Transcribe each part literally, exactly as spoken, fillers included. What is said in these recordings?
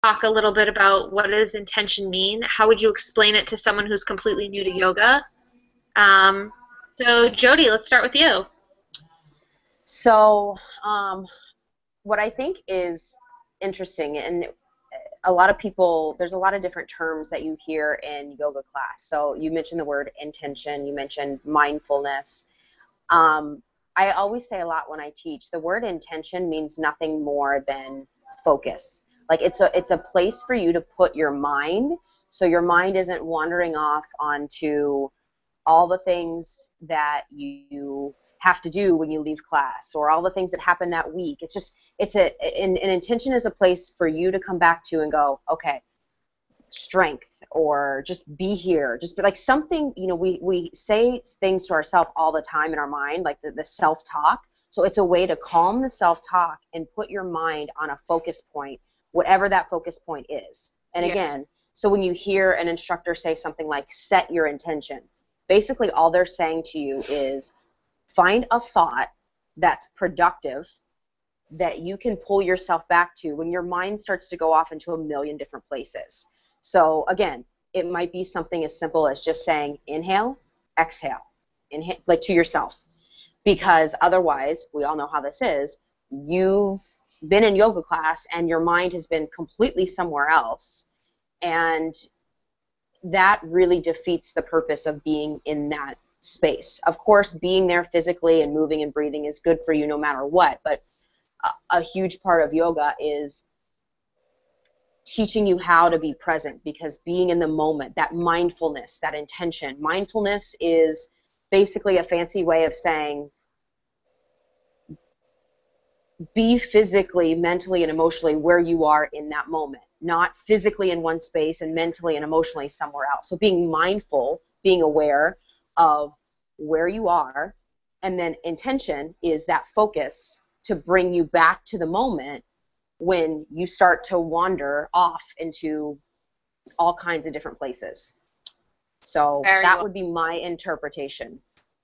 talk a little bit about what does intention mean? How would you explain it to someone who's completely new to yoga? Um, so Jody, let's start with you. So um, what I think is interesting, and a lot of people, there's a lot of different terms that you hear in yoga class. So you mentioned the word intention, you mentioned mindfulness. Um, I always say a lot when I teach, the word intention means nothing more than focus. Like it's a, it's a place for you to put your mind, so your mind isn't wandering off onto all the things that you have to do when you leave class, or all the things that happen that week. It's just, it's a, an, an intention is a place for you to come back to and go, okay, strength, or just be here, just be like something, you know, we, we say things to ourselves all the time in our mind, like the, the self-talk. So it's a way to calm the self-talk and put your mind on a focus point, whatever that focus point is. And Yes. again, so when you hear an instructor say something like set your intention, basically all they're saying to you is find a thought that's productive that you can pull yourself back to when your mind starts to go off into a million different places. So again, it might be something as simple as just saying inhale, exhale, inhale, like to yourself. Because otherwise, we all know how this is, you've been in yoga class and your mind has been completely somewhere else. And that really defeats the purpose of being in that space. Of course, being there physically and moving and breathing is good for you no matter what, but a, a huge part of yoga is teaching you how to be present, because being in the moment, that mindfulness, that intention. Mindfulness is basically a fancy way of saying be physically, mentally, and emotionally where you are in that moment, not physically in one space and mentally and emotionally somewhere else. So being mindful, being aware of where you are, and then intention is that focus to bring you back to the moment when you start to wander off into all kinds of different places. So Very that well. would be my interpretation.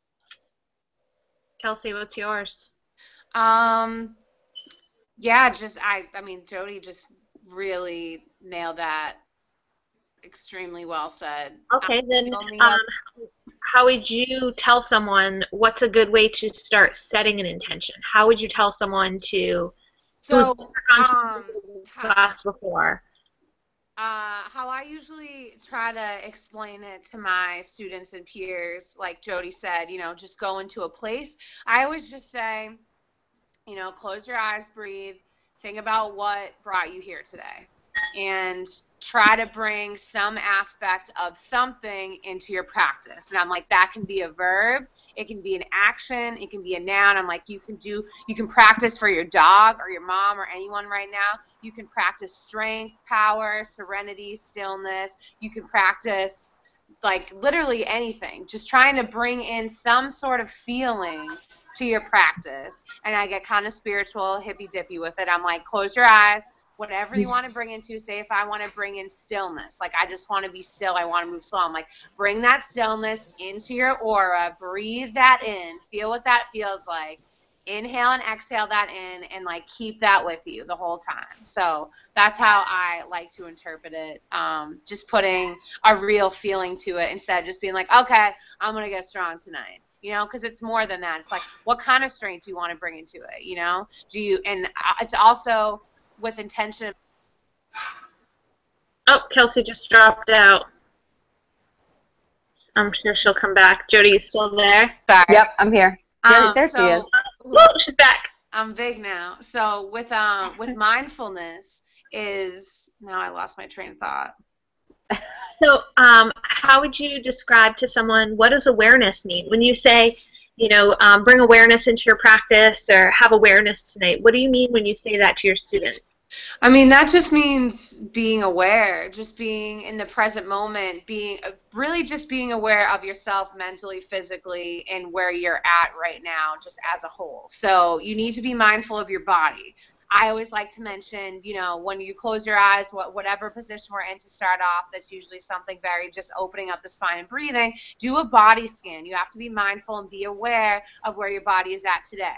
Kelsey, what's yours? Um, yeah, just I, I mean, Jody just really nailed that. Extremely well said. Okay, Um, then the only um, other- how would you tell someone what's a good way to start setting an intention? How would you tell someone to who's so, never gone to um, a class before? Uh, how I usually try to explain it to my students and peers, like Jody said, you know, just go into a place. I always just say, you know, close your eyes, breathe, think about what brought you here today, and try to bring some aspect of something into your practice. And I'm like, that can be a verb, it can be an action, it can be a noun. I'm like, you can do, you can practice for your dog or your mom or anyone right now. You can practice strength, power, serenity, stillness. You can practice like literally anything. Just trying to bring in some sort of feeling to your practice. And I get kind of spiritual, hippy dippy with it. I'm like, close your eyes. Whatever you want to bring into, say if I want to bring in stillness, like I just want to be still, I want to move slow. I'm like, bring that stillness into your aura, breathe that in, feel what that feels like, inhale and exhale that in, and like keep that with you the whole time. So that's how I like to interpret it, um, just putting a real feeling to it instead of just being like, okay, I'm going to get strong tonight. You know, because it's more than that. It's like, what kind of strength do you want to bring into it? You know, do you, and it's also with intention. Oh, Kelsey just dropped out. I'm sure she'll come back. Jody, you still there? Sorry. Yep, I'm here. There, Um, there so, she is. Woo, she's back. I'm big now. So with um with mindfulness is now I lost my train of thought. So, um, how would you describe to someone what does awareness mean when you say, you know, um, bring awareness into your practice or have awareness tonight? What do you mean when you say that to your students? I mean, that just means being aware, just being in the present moment, being really just being aware of yourself mentally, physically, and where you're at right now, just as a whole. So you need to be mindful of your body. I always like to mention, you know, when you close your eyes, what, whatever position we're in to start off, that's usually something very just opening up the spine and breathing. Do a body scan. You have to be mindful and be aware of where your body is at today.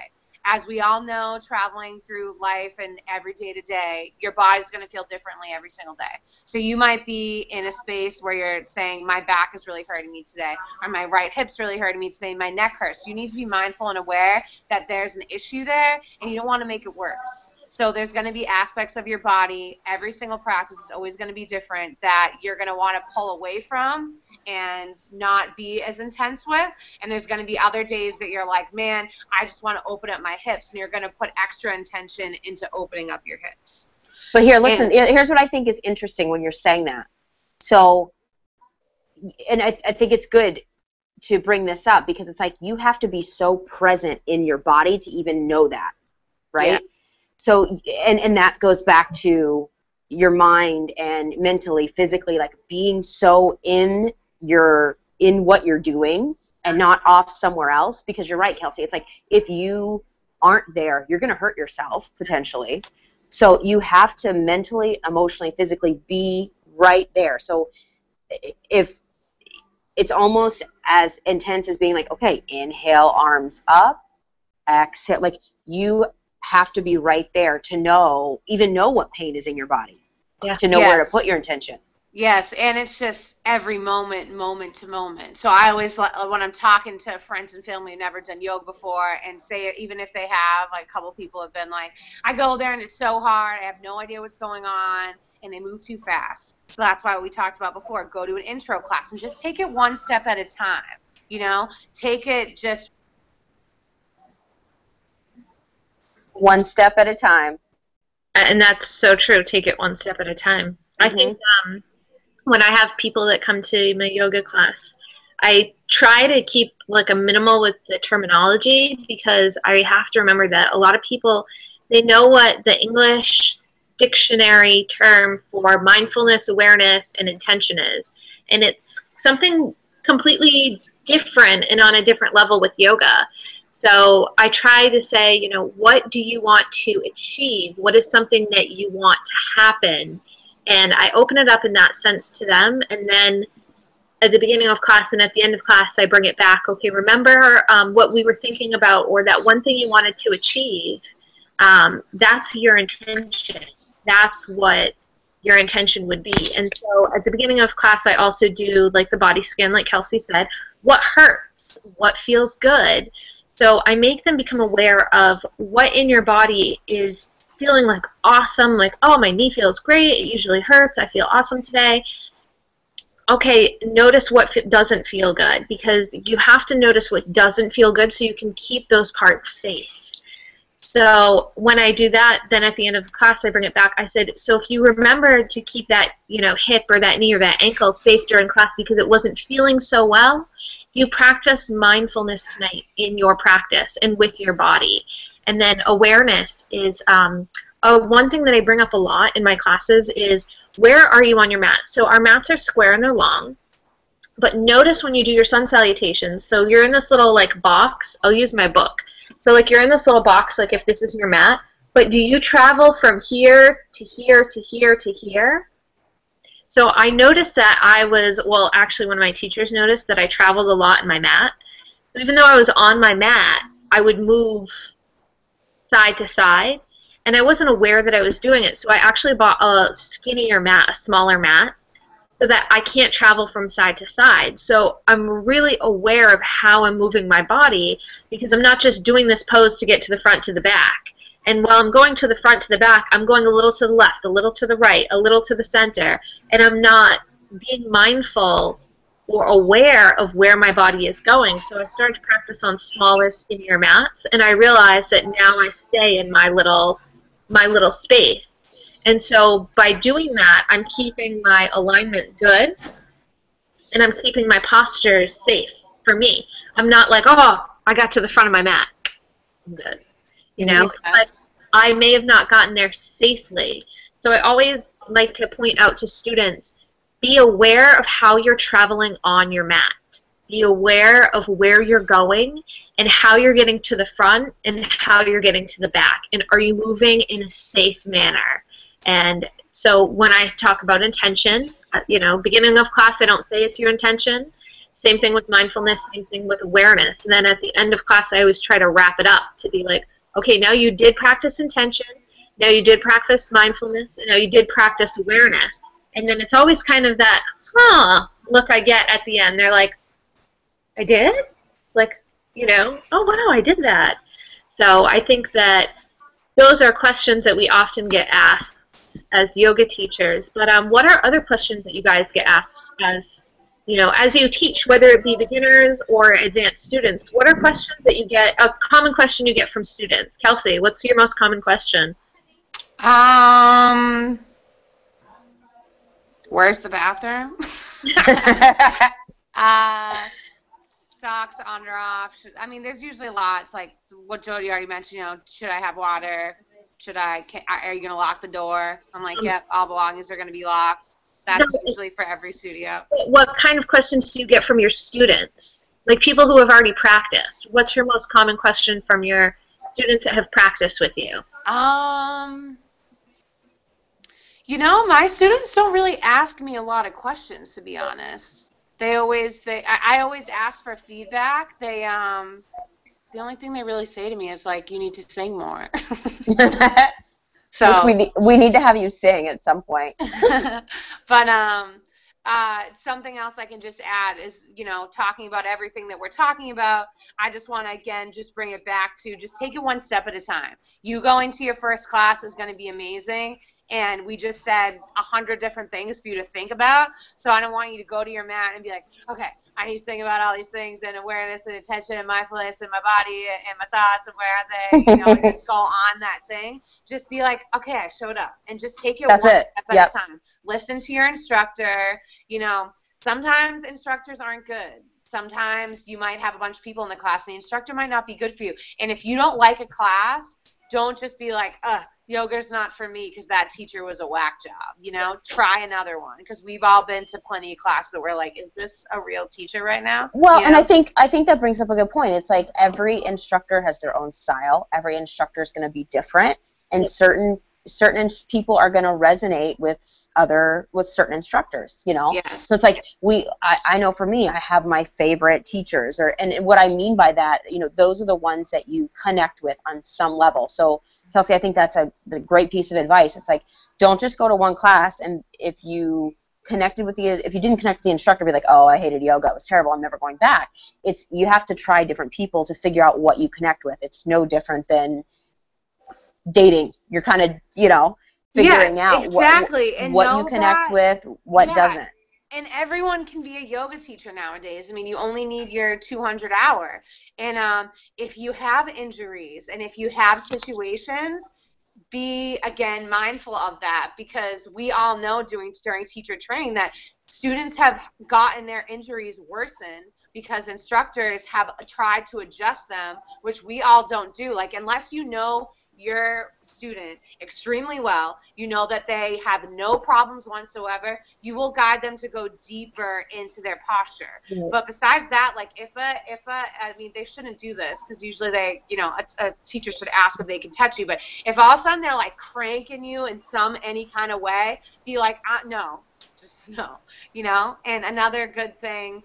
as we all know, traveling through life and every day to day, your body's going to feel differently every single day. So you might be in a space where you're saying, my back is really hurting me today, or my right hip's really hurting me today, my neck hurts. You need to be mindful and aware that there's an issue there, and you don't want to make it worse. So there's going to be aspects of your body, every single practice is always going to be different, that you're going to want to pull away from and not be as intense with. And there's going to be other days that you're like, man, I just want to open up my hips, and you're going to put extra intention into opening up your hips. But here, listen, And- here's what I think is interesting when you're saying that. So, and I, I think it's good to bring this up, because it's like you have to be so present in your body to even know that, right? Yeah. So, and, and that goes back to your mind and mentally, physically, like being so in your, in what you're doing and not off somewhere else. Because you're right, Kelsey, it's like if you aren't there, you're going to hurt yourself potentially. So you have to mentally, emotionally, physically be right there. So if it's almost as intense as being like, okay, inhale, arms up, exhale, like you have to be right there to know, even know what pain is in your body, Yeah. to know where to Yes. put your intention. Yes, and it's just every moment, moment to moment. So I always, li- when I'm talking to friends and family who've never done yoga before, and say, even if they have, like a couple people have been like, I go there and it's so hard, I have no idea what's going on, and they move too fast. So that's why we talked about before, go to an intro class and just take it one step at a time, you know? Take it just One step at a time. And that's so true. Take it one step at a time. I think um, when I have people that come to my yoga class, I try to keep like a minimal with the terminology, because I have to remember that a lot of people, they know what the English dictionary term for mindfulness, awareness, and intention is. And it's something completely different and on a different level with yoga. So I try to say, you know, what do you want to achieve? What is something that you want to happen? And I open it up in that sense to them. And then at the beginning of class and at the end of class, I bring it back. Okay, remember um, what we were thinking about, or that one thing you wanted to achieve. Um, that's your intention. That's what your intention would be. And so at the beginning of class, I also do like the body scan, like Kelsey said. What hurts? What feels good? So I make them become aware of what in your body is feeling like awesome, like, oh, my knee feels great, it usually hurts, I feel awesome today. Okay, notice what f- doesn't feel good, because you have to notice what doesn't feel good so you can keep those parts safe. So when I do that, then at the end of the class, I bring it back. I said, so if you remember to keep that, you know, hip or that knee or that ankle safe during class because it wasn't feeling so well, you practice mindfulness tonight in your practice and with your body. And then awareness is um, uh, one thing that I bring up a lot in my classes is, where are you on your mat? So our mats are square and they're long, but notice when you do your sun salutations, so you're in this little like box. I'll use my book. So like you're in this little box, like if this is your mat, but do you travel from here to here to here to here? So I noticed that I was, well, actually one of my teachers noticed that I traveled a lot in my mat. Even though I was on my mat, I would move side to side, and I wasn't aware that I was doing it. So I actually bought a skinnier mat, a smaller mat, so that I can't travel from side to side. So I'm really aware of how I'm moving my body, because I'm not just doing this pose to get to the front to the back. And while I'm going to the front to the back, I'm going a little to the left, a little to the right, a little to the center, and I'm not being mindful or aware of where my body is going. So I started to practice on smaller, skinnier mats, and I realized that now I stay in my little, my little space. And so by doing that, I'm keeping my alignment good, and I'm keeping my posture safe for me. I'm not like, oh, I got to the front of my mat, I'm good. You know, Yeah. but I may have not gotten there safely. So I always like to point out to students, be aware of how you're traveling on your mat. Be aware of where you're going and how you're getting to the front and how you're getting to the back. And are you moving in a safe manner? And so when I talk about intention, you know, beginning of class, I don't say it's your intention. Same thing with mindfulness, same thing with awareness. And then at the end of class, I always try to wrap it up to be like, Okay, now you did practice intention, now you did practice mindfulness, and now you did practice awareness. And then it's always kind of that, huh, look I get at the end. They're like, I did? Like, you know, oh, wow, I did that. So I think that those are questions that we often get asked as yoga teachers. But um, what are other questions that you guys get asked as, you know, as you teach, whether it be beginners or advanced students? What are questions that you get, a common question you get from students? Kelsey, what's your most common question? Um, where's the bathroom? uh, socks on or off. Should, I mean, there's usually lots, like what Jody already mentioned, you know, should I have water? Should I, can, are you going to lock the door? I'm like, yep, all belongings are going to be locked. That's no, usually for every studio. What kind of questions do you get from your students? Like people who have already practiced. What's your most common question from your students that have practiced with you? Um, you know, my students don't really ask me a lot of questions, to be honest. They always, they, I, I always ask for feedback. They, um, the only thing they really say to me is like, you need to sing more. So we need, we need to have you sing at some point. But um, uh, something else I can just add is, you know, talking about everything that we're talking about. I just want to, again, just bring it back to just take it one step at a time. You going to your first class is going to be amazing. And we just said a hundred different things for you to think about. So I don't want you to go to your mat and be like, okay, I need to think about all these things and awareness and attention and mindfulness and my body and my thoughts and where are they, you know, and just go on that thing. Just be like, okay, I showed up, and just take it That's one it. step at Yep. a time. Listen to your instructor. You know, sometimes instructors aren't good. Sometimes you might have a bunch of people in the class and the instructor might not be good for you. And if you don't like a class, don't just be like, ugh, yoga's not for me because that teacher was a whack job. You know, try another one, because we've all been to plenty of classes that we're like, is this a real teacher right now? Well, you know? and I think I think that brings up a good point. It's like every instructor has their own style. Every instructor is going to be different, and certain certain people are going to resonate with other with certain instructors. You know, Yes. so it's like we. I, I know for me, I have my favorite teachers, or and what I mean by that, you know, those are the ones that you connect with on some level. So, Kelsey, I think that's a, a great piece of advice. It's like, don't just go to one class, and if you connected with the, if you didn't connect with the instructor, be like, oh, I hated yoga, it was terrible, I'm never going back. It's, you have to try different people to figure out what you connect with. It's no different than dating. You're kind of, you know, figuring Yes, out exactly. what, And what know you connect that- with, what Yeah. doesn't. And everyone can be a yoga teacher nowadays. I mean, you only need your two hundred hour. And um, if you have injuries and if you have situations, be, again, mindful of that, because we all know during, during teacher training that students have gotten their injuries worsen because instructors have tried to adjust them, which we all don't do. Like, unless you know your student extremely well, you know that they have no problems whatsoever, you will guide them to go deeper into their posture. Yeah. But besides that, like if a, if a, I mean, they shouldn't do this because usually they, you know, a, a teacher should ask if they can touch you, but if all of a sudden they're like cranking you in some, any kind of way, be like, uh, no, just no, you know? And another good thing,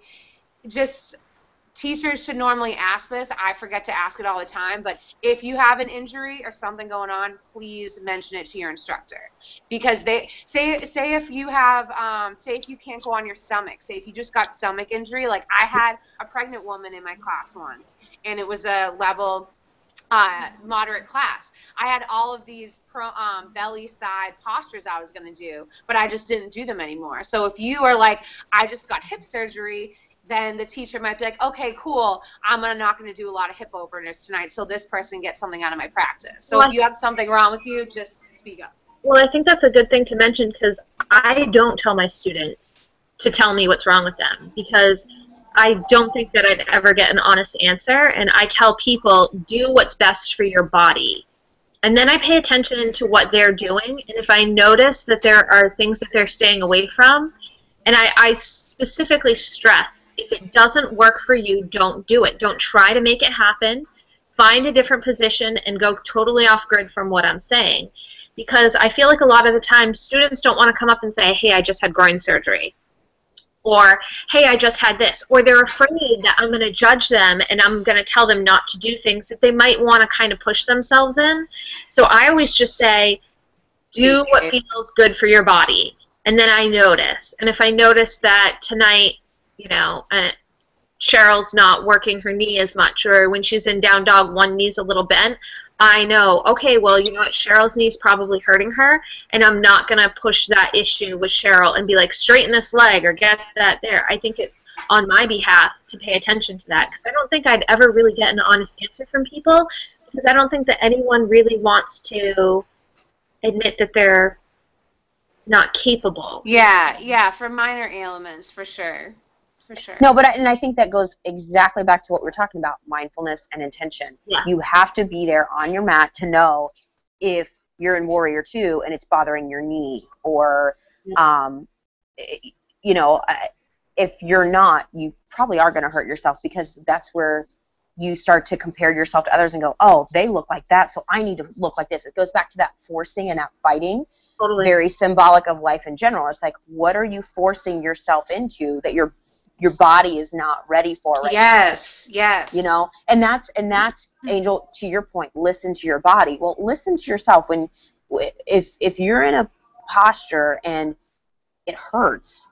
just, teachers should normally ask this. I forget to ask it all the time, but if you have an injury or something going on, please mention it to your instructor, because they say say if you have um, say if you can't go on your stomach, say if you just got stomach injury. Like I had a pregnant woman in my class once, and it was a level uh, moderate class. I had all of these pro, um, belly side postures I was going to do, but I just didn't do them anymore. So if you are like, I just got hip surgery, then the teacher might be like, okay, cool, I'm gonna, not going to do a lot of hip openers tonight, so this person gets something out of my practice. So Well, if you have something wrong with you, just speak up. Well, I think that's a good thing to mention, because I don't tell my students to tell me what's wrong with them, because I don't think that I'd ever get an honest answer, and I tell people, do what's best for your body. And then I pay attention to what they're doing, and if I notice that there are things that they're staying away from, and I, I specifically stress, if it doesn't work for you, don't do it. Don't try to make it happen. Find a different position and go totally off grid from what I'm saying. Because I feel like a lot of the time students don't want to come up and say, hey, I just had groin surgery. or, hey, I just had this, or they're afraid that I'm going to judge them and I'm going to tell them not to do things that they might want to kind of push themselves in. So I always just say, do what feels good for your body. And then I notice. And if I notice that tonight, you know, uh, Cheryl's not working her knee as much, or when she's in down dog, one knee's a little bent, I know, okay, well, you know what, Cheryl's knee's probably hurting her, and I'm not going to push that issue with Cheryl and be like, straighten this leg or get that there. I think it's on my behalf to pay attention to that, because I don't think I'd ever really get an honest answer from people, because I don't think that anyone really wants to admit that they're not capable. Yeah, yeah, for minor ailments, for sure. For sure. No, but I, and I think that goes exactly back to what we we're talking about, mindfulness and intention. Yeah. You have to be there on your mat to know if you're in Warrior Two and it's bothering your knee, or, yeah. um, you know, if you're not, you probably are going to hurt yourself, because that's where you start to compare yourself to others and go, oh, they look like that, so I need to look like this. It goes back to that forcing and that fighting. Totally. Very symbolic of life in general. It's like, what are you forcing yourself into that you're your body is not ready for right yes now. Yes You know, and that's and that's Angel, to your point, listen to your body. Well, listen to yourself. When if if you're in a posture and it hurts,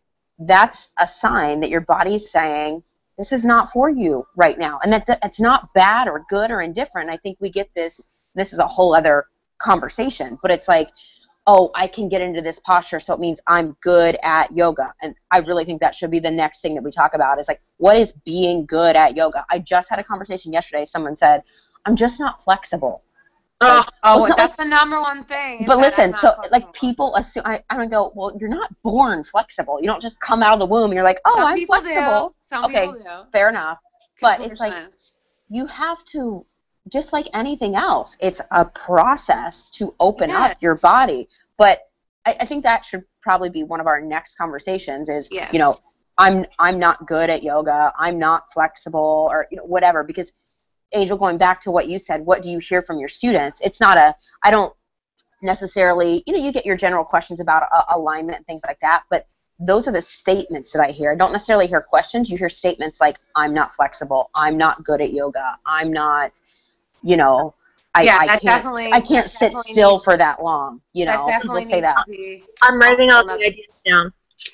that's a sign that your body's saying, this is not for you right now. And that it's not bad or good or indifferent. I think we get this, this is a whole other conversation, but it's like, oh, I can get into this posture, so it means I'm good at yoga. And I really think that should be the next thing that we talk about, is like, what is being good at yoga? I just had a conversation yesterday. Someone said, I'm just not flexible. Oh, like, oh well, that's like, the number one thing. But listen, so flexible. Like people assume, I, I'm going to go, well, you're not born flexible. You don't just come out of the womb and you're like, oh, Some I'm flexible. Do. Some okay, people do. Fair enough. But it's like, you have to, just like anything else, it's a process to open yes. up your body. But I, I think that should probably be one of our next conversations is, yes. you know, I'm I'm not good at yoga, I'm not flexible, or, you know, whatever. Because, Angel, going back to what you said, what do you hear from your students? It's not a, I don't necessarily, you know, you get your general questions about uh, alignment and things like that, but those are the statements that I hear. I don't necessarily hear questions. You hear statements like, I'm not flexible, I'm not good at yoga, I'm not, you know, I, yeah, I can't I can't sit still needs, for that long. You know, people say that. I'm writing all the ideas down.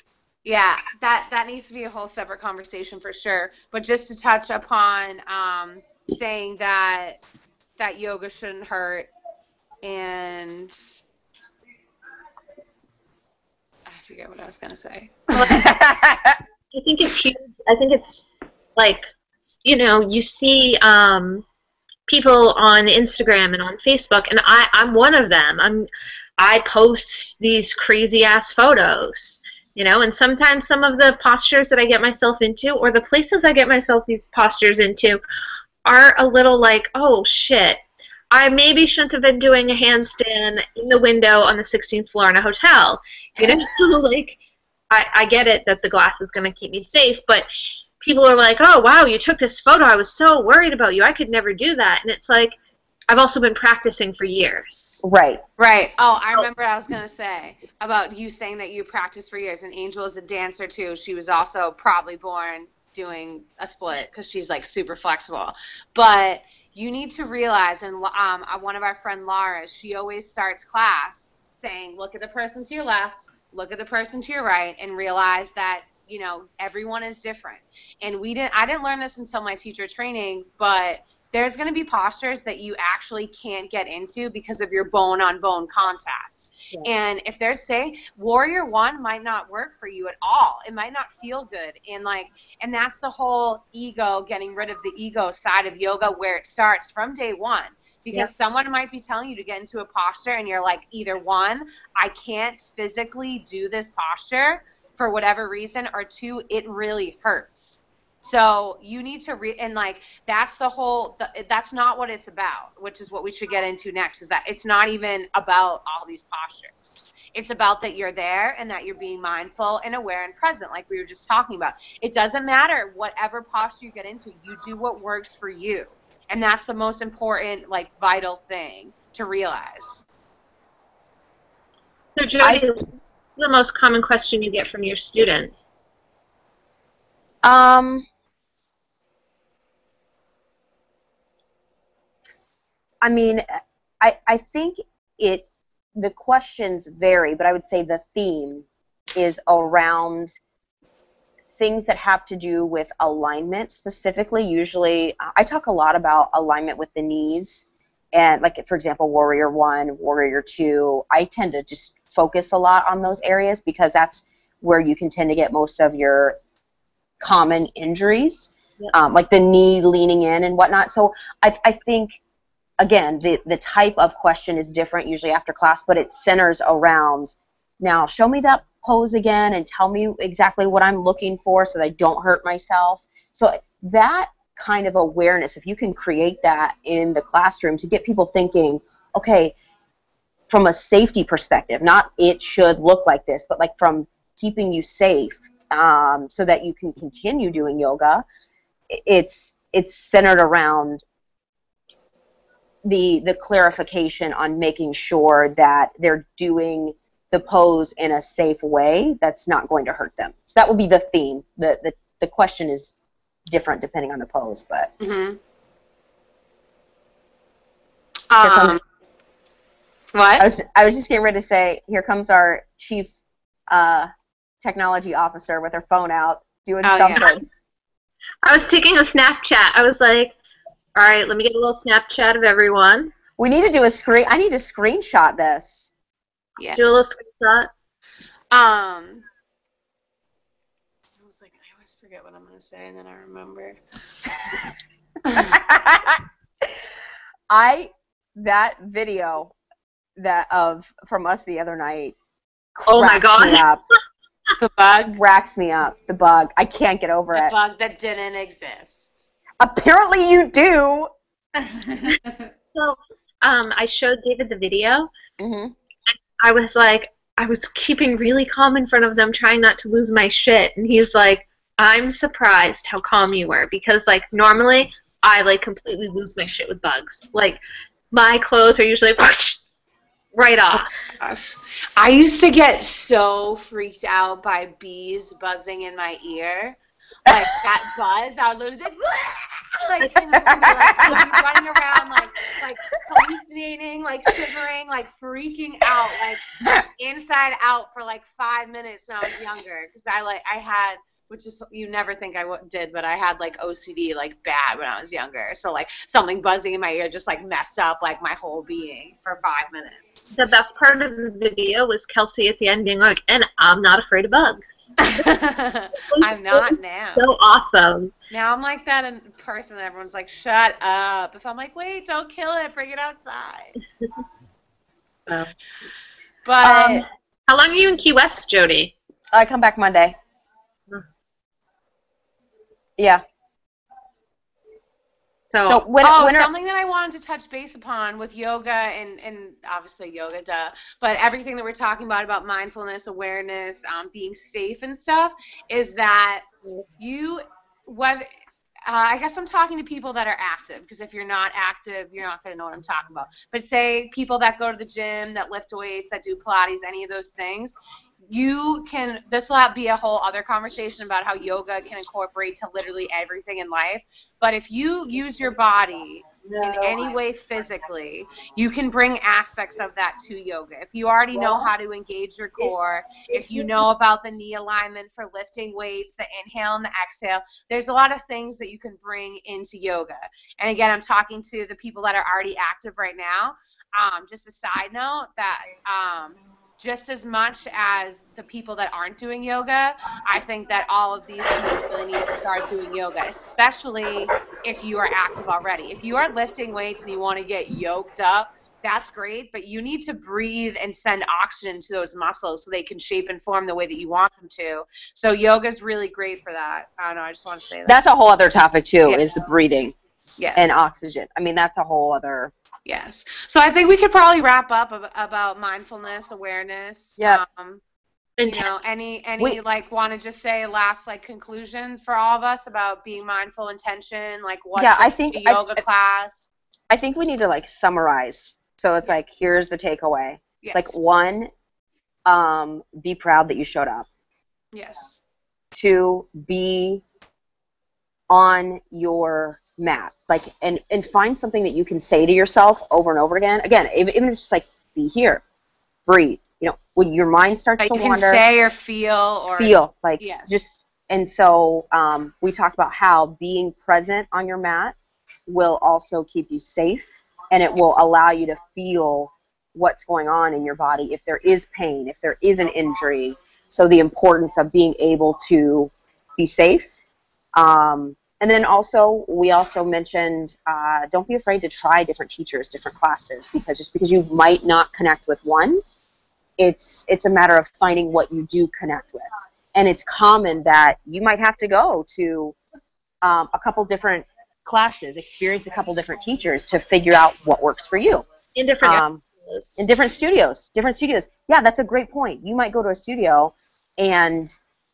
Yeah, that that needs to be a whole separate conversation for sure. But just to touch upon um, saying that that yoga shouldn't hurt, and I forget what I was gonna say. I think it's huge. I think it's like, you know, you see um, people on Instagram and on Facebook, and I, I'm one of them. I'm, I post these crazy ass photos, you know, and sometimes some of the postures that I get myself into, or the places I get myself these postures into, are a little like, oh shit, I maybe shouldn't have been doing a handstand in the window on the sixteenth floor in a hotel, you know, like, I, I get it that the glass is going to keep me safe, but people are like, oh, wow, you took this photo. I was so worried about you. I could never do that. And it's like, I've also been practicing for years. Right. Right. Oh, I remember I was going to say about you saying that you practiced for years. And Angel is a dancer, too. She was also probably born doing a split because she's, like, super flexible. But you need to realize, and um, one of our friend Laura, she always starts class saying, look at the person to your left, look at the person to your right, and realize that, you know, everyone is different. And we didn't, I didn't learn this until my teacher training, but there's going to be postures that you actually can't get into because of your bone on bone contact. Yeah. And if there's, say, Warrior One might not work for you at all. It might not feel good. And like, and that's the whole ego, getting rid of the ego side of yoga, where it starts from day one. Because yep. someone might be telling you to get into a posture and you're like, either one, I can't physically do this posture for whatever reason, or two, it really hurts. So you need to re and like that's the whole the, that's not what it's about, which is what we should get into next, is that it's not even about all these postures. It's about that you're there and that you're being mindful and aware and present, like we were just talking about. It doesn't matter whatever posture you get into, you do what works for you. And that's the most important, like, vital thing to realize. So Jody, I, the most common question you get from your students? Um, I mean, I, I think it, the questions vary, but I would say the theme is around things that have to do with alignment specifically. Usually, I talk a lot about alignment with the knees, and like, for example, Warrior One, Warrior Two. I tend to just focus a lot on those areas because that's where you can tend to get most of your common injuries, yep. um, like the knee leaning in and whatnot. So I, I think, again, the, the type of question is different usually after class, but it centers around, now show me that pose again and tell me exactly what I'm looking for so that I don't hurt myself. So that kind of awareness, if you can create that in the classroom to get people thinking, okay, from a safety perspective, not it should look like this, but like from keeping you safe, um, so that you can continue doing yoga, it's it's centered around the the clarification on making sure that they're doing the pose in a safe way that's not going to hurt them. So that would be the theme. The the, the question is different depending on the pose, but mm-hmm. here comes, um, what? I was I was just getting ready to say, here comes our chief uh, technology officer with her phone out doing oh, something. Yeah. I was taking a Snapchat. I was like, all right, let me get a little Snapchat of everyone. We need to do a screen. I need to screenshot this. Yeah. Do a little screenshot. Um, I was like, I always forget what I'm going to say, and then I remember. I, that video that of from us the other night, oh my God. Me up. The bug? Racks me up. The bug. I can't get over the it. The bug that didn't exist. Apparently you do. So, um, I showed David the video. Mm-hmm. I was like, I was keeping really calm in front of them, trying not to lose my shit. And he's like, I'm surprised how calm you were. Because, like, normally I, like, completely lose my shit with bugs. Like, my clothes are usually whoosh, right off. Oh my gosh. I used to get so freaked out by bees buzzing in my ear. Like, that buzz, I would literally be like, like, in the room, like, I'd be running around, like, like, hallucinating, like, shivering, like, freaking out, like, inside out for, like, five minutes when I was younger. Because I, like, I had, which is, you never think I w- did, but I had, like, O C D, like, bad when I was younger. So, like, something buzzing in my ear just, like, messed up, like, my whole being for five minutes. The best part of the video was Kelsey at the end being like, and I'm not afraid of bugs. I'm not now. So awesome. Now I'm like that in person, and everyone's like, shut up. If I'm like, wait, don't kill it, bring it outside. Oh. But Um, how long are you in Key West, Jody? I come back Monday. Yeah. So, So when, oh, when are, something that I wanted to touch base upon with yoga and, and obviously yoga, duh, but everything that we're talking about, about mindfulness, awareness, um, being safe and stuff, is that you, whether, uh, I guess I'm talking to people that are active, because if you're not active, you're not going to know what I'm talking about. But say people that go to the gym, that lift weights, that do Pilates, any of those things, you can, this will be a whole other conversation about how yoga can incorporate to literally everything in life. But if you use your body in any way physically, you can bring aspects of that to yoga. If you already know how to engage your core, if you know about the knee alignment for lifting weights, the inhale and the exhale, there's a lot of things that you can bring into yoga. And again, I'm talking to the people that are already active right now. Um, just a side note that um, just as much as the people that aren't doing yoga, I think that all of these people really need to start doing yoga, especially if you are active already. If you are lifting weights and you want to get yoked up, that's great, but you need to breathe and send oxygen to those muscles so they can shape and form the way that you want them to. So yoga is really great for that. I don't know, I just want to say that. that's a whole other topic too, Yes. is the breathing Yes. and oxygen. I mean, that's a whole other. Yes. So I think we could probably wrap up ab- about mindfulness, awareness. Yeah. Um, And you know, any any We- like want to just say last like conclusion for all of us about being mindful, intention, like what Yeah, I a think- I- yoga class. I think we need to like summarize. So it's like, here's the takeaway. Yes. Like, one, um, be proud that you showed up. Yes. Two, be on your mat. Like, and, and find something that you can say to yourself over and over again. Again, even if it's just like, be here, breathe. You know, when your mind starts That to you can wander, say or feel or feel like yes. just. And so um, we talked about how being present on your mat will also keep you safe, and it will allow you to feel what's going on in your body if there is pain, if there is an injury. So the importance of being able to be safe. Um, and then also, we also mentioned uh, don't be afraid to try different teachers, different classes, because just because you might not connect with one, it's it's a matter of finding what you do connect with. And it's common that you might have to go to um, a couple different classes, experience a couple different teachers to figure out what works for you. In different um, studios. In different studios. Different studios. Yeah, that's a great point. You might go to a studio and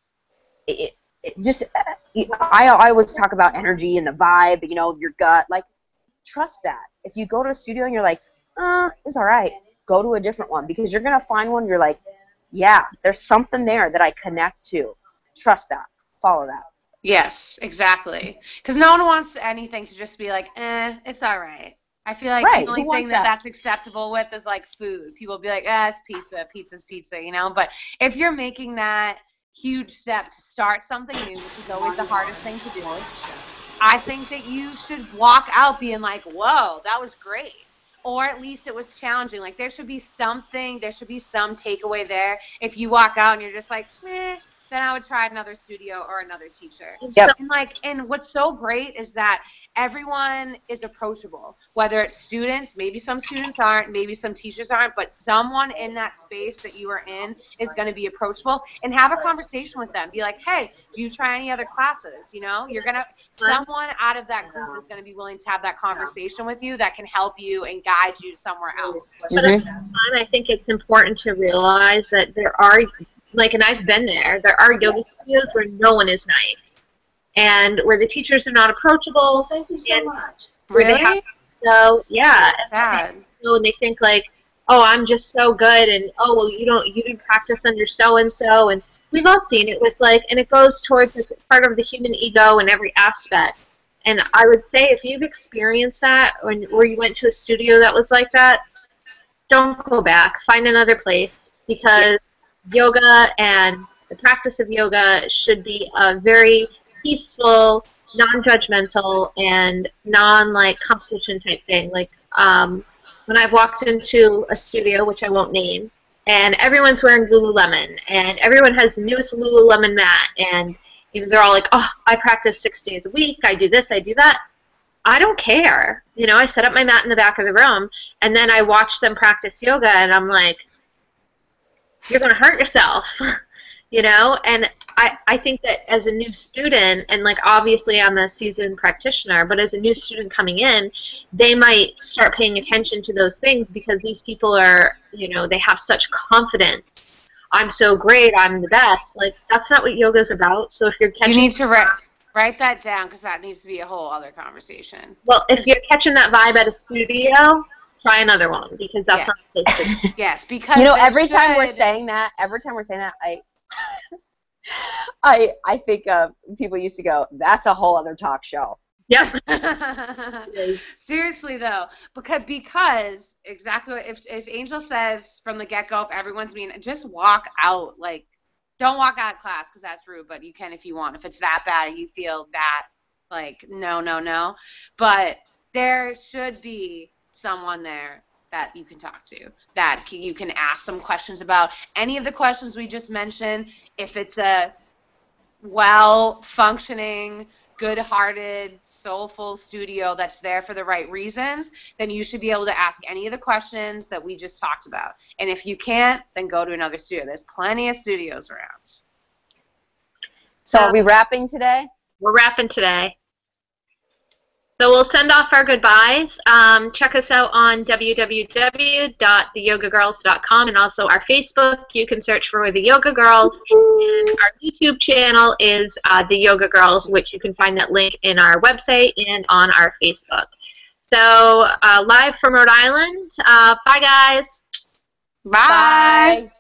it, it just, I, I always talk about energy and the vibe, you know, your gut. Like, trust that. If you go to a studio and you're like, uh, it's all right, go to a different one, because you're going to find one you're like, yeah, there's something there that I connect to. Trust that. Follow that. Yes, exactly. Because no one wants anything to just be like, eh, it's all right. I feel like Right. the only Who thing wants that, that? that's acceptable with is like food. People will be like, eh, it's pizza, pizza's pizza, you know? But if you're making that huge step to start something new, which is always the hardest thing to do, I think that you should walk out being like, whoa, that was great. Or at least it was challenging. Like, there should be something, there should be some takeaway there. If you walk out and you're just like, eh, then I would try another studio or another teacher. Yep. And like, and what's so great is that everyone is approachable, whether it's students, maybe some students aren't, maybe some teachers aren't, but someone in that space that you are in is going to be approachable, and have a conversation with them. Be like, hey, do you try any other classes? You know, you're going to, someone out of that group is going to be willing to have that conversation with you that can help you and guide you somewhere else. But at the same time, I think it's important to realize that there are, like, and I've been there, there are yoga studios where no one is nice. And where the teachers are not approachable. Thank you so much. Really? So yeah, Bad. and they think like, oh, I'm just so good, and oh, well, you don't, you didn't practice under so and so, and we've all seen it with like, and it goes towards a part of the human ego in every aspect. And I would say if you've experienced that, or, or you went to a studio that was like that, don't go back. Find another place, because yoga and the practice of yoga should be a very peaceful, non-judgmental, and non-like competition type thing. Like um, when I've walked into a studio, which I won't name, and everyone's wearing Lululemon, and everyone has the newest Lululemon mat, and you know, they're all like, oh, I practice six days a week, I do this, I do that. I don't care. You know, I set up my mat in the back of the room, and then I watch them practice yoga, and I'm like, you're going to hurt yourself. You know, and I, I think that as a new student, and like obviously I'm a seasoned practitioner, but as a new student coming in, they might start paying attention to those things, because these people are, you know, they have such confidence. I'm so great, I'm the best. Like, that's not what yoga's about. So if you're catching... You need to write, write that down, because that needs to be a whole other conversation. Well, if you're catching that vibe at a studio, try another one, because that's Yeah. not the place to... Yes, because You know, there every time we're should- saying that, every time we're saying that, I, I, I think of people used to go, that's a whole other talk show. Yep. Seriously though, because because exactly what, if if Angel says from the get go, if everyone's mean, just walk out. Like, don't walk out of class, because that's rude. But you can if you want. If it's that bad and you feel that, like, no, no, no. But there should be someone there that you can talk to, that c- you can ask some questions about any of the questions we just mentioned. If it's a well-functioning, good-hearted, soulful studio that's there for the right reasons, then you should be able to ask any of the questions that we just talked about. And if you can't, then go to another studio. There's plenty of studios around. So are we wrapping today? We're wrapping today. So we'll send off our goodbyes. Um, check us out on w w w dot the yoga girls dot com, and also our Facebook. You can search for The Yoga Girls. And our YouTube channel is uh, The Yoga Girls, which you can find that link in our website and on our Facebook. So uh, live from Rhode Island. Uh, bye, guys. Bye. Bye.